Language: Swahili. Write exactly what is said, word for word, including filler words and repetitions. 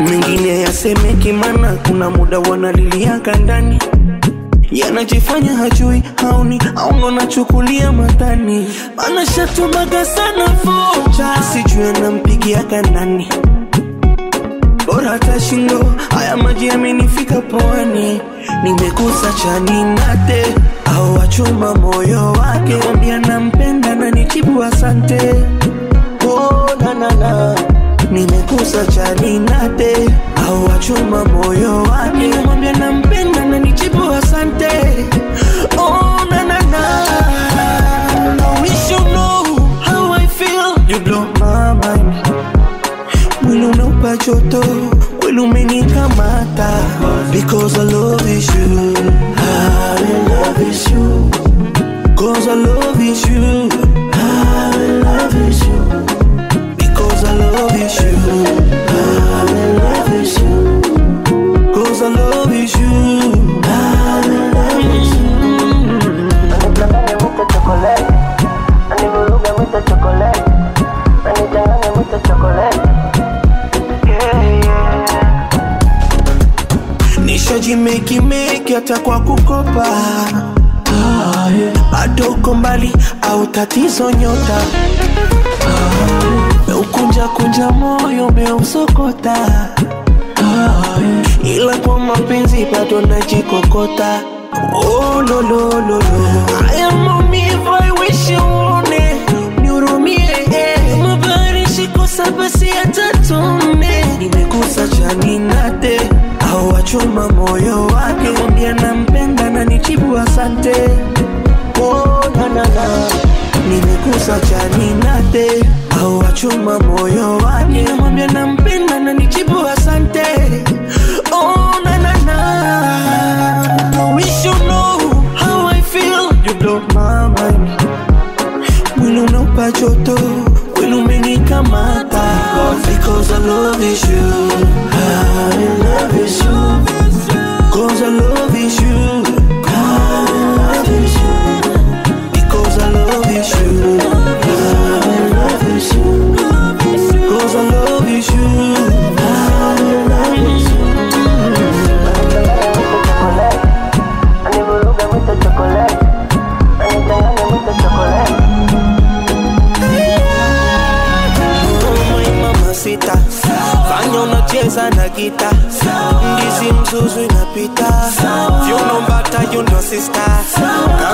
Mengine yasemeki mana kuna muda wanalilia kandani. Yanajifanya hajui haoni aungo nachukulia matani. Mana shatumaga sana focha sijui anampigia kanani. Bora hata shindo haya maji yamenifika poani. Nimekusa chani nate au wachuma moyo wake. Mwambia nampenda na nijibu asante. Oh na na na nimekusa chani nate au wachuma moyo wake. Mwambia nampenda na nijibu asante. Oh na na na I wish you know how I feel. You blow my mind. Mwili unaupa joto, mwili umenikamata. Because I love is you, I love is you. Cause I love is you, I love is you. Because I love is you, I love is you. Cause I love is you, I love is you. Aniplangane mucho chocolate, anivuruge mucho chocolate, anichangane mucho chocolate. Nishajimeki meki hata kwa kukopa. ah, yeah. Bado uko mbali au tatizo nyota. ah, Meukunja kunja moyo meusokota. ah, yeah. Ila kwa mapenzi bado najikokota. Oh lo lo lo lo haya maumivu I wish you one. Nihurumie eh. Mabari shikosa basi hata tone. Nimekusa chani nate au wachuma moyo wake. Mwambia nampenda na nijibu asante. Oh na na na nimekusa chani nate au wachuma moyo wake. Mwambia nampenda na nijibu asante. Oh na na na I wish you know how I feel. You blow my mind. Mwili unaupa joto, mwili umenikamata. Because I love is you, I love is you. Cause I love is you, I love is you. Because I love is you, I love is you. Cause I love is you, I love is you. Anivuruge mucho chocolate, anichangane mucho chocolate. Sita fanya unacheza na gita. Ndizi mzuzu inapita. Vyuno mbata you know sister.